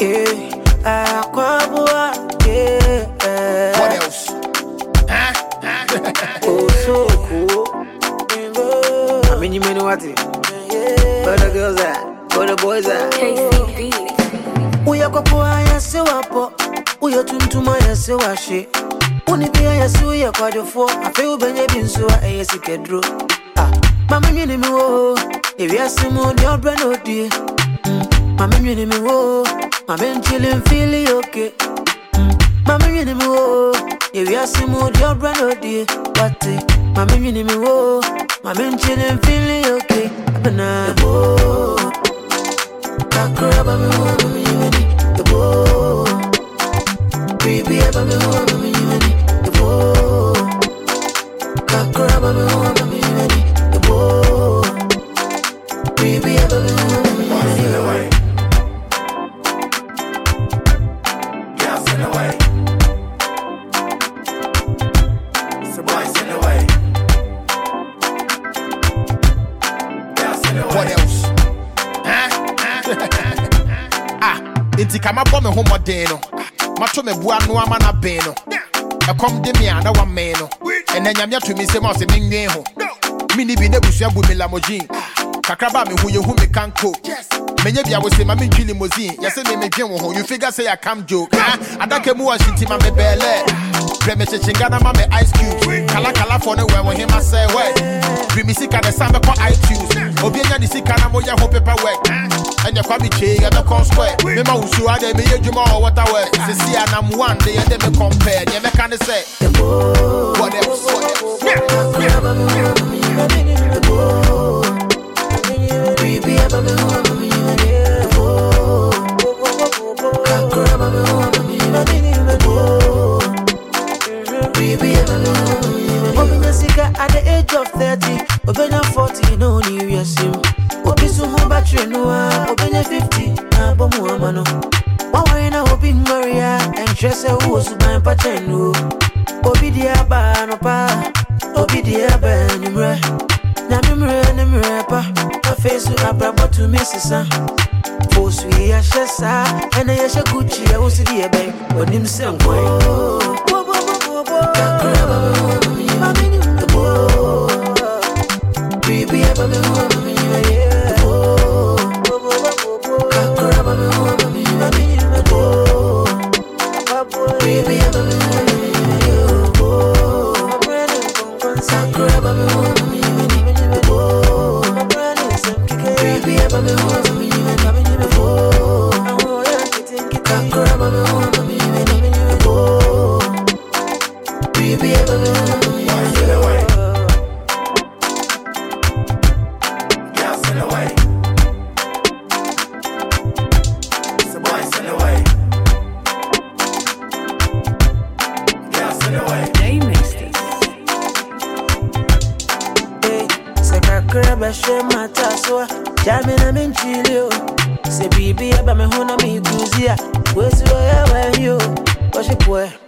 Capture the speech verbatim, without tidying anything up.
Yeah, ah, kwabua. Yeah. What else? Huh? Oh, so cool. I mean, you know what? Where the girls at? Where the boys at? K C B. Uya kwa ya se wapo. Uya tuntuma ya se washe. Unibia ya se uya kwa jofo. Afe ubenye binsuwa eye sikedro. Ah, mami mwini miwo. Ewi ya simu ni obra no die. Mami mwini miwo. Mami nchili mfili yoke. Mami mwini miwo. Ewi ya simu ni obra no die. Wate. Mami mwini miwo. Mami nchili mfili yoke. Abena. Ebo. Kakura ba miwo. Mami mwini. Ebo. Baby, eba miwo. Mami mwini. Ebo. Kakura ba miwo. Mami mwini. Ebo. Baby, eba miwo. Mami mwini. Girls in the way. So boys in the way. Girls in the way. What else? Huh? Ah, inti kama bombe homo deno. Macho me bua no ama na beno. E kom de me ana wa me no. Ena nyamya to mi se ma se menwen ho. Mini bi na busua bu me lamojin. Kakraba me hu ye hu me kanko. Menye bia wo se ma me twi limousine. Ye se me me dwen wo ho. You figure say I come joke. Ah, adake mu wa shinti ma me bele. Pre me chechinga na ma me ice cube. Kala kala for no we wo him say we. Bi mi sika de sambe ko iTunes. Obi nya di sika na mo ya ho paperwork. Anya kwa bi che ya me con square. Me ma usu ade me yedwuma o water we. Se see am one day and me compare. Ye me kan say. What else? Baby, eba miwo. Mami mwini. Ebo. Kakura ba miwo. Mami mwini. Ebo. Baby, eba miwo. Obenya sika at the age of thirty. Obenya forty, no ni yasim. Obi sumo battery no a. Obenya fifty, na bomu amano. Wawa ina obi ngoria. Entrese uwo suban patenu. Obi diaba no pa. Obi diaba nimre. Na mimre nimre pa. My face to abra to Mississa. For sweet Ashesa. And I shall Gucci. I was the ebay. When him some way. Baby, ever me home, me, yeah. Kakuraba me home, me, baby, ever me home, Kakuraba me home, me, baby, ever me home, me, Kakuraba me home, me, baby, ever me home. Jamina minchilio, se bibi eba me hona mi kuzia, wesi wa ya wa yo, washi kwe.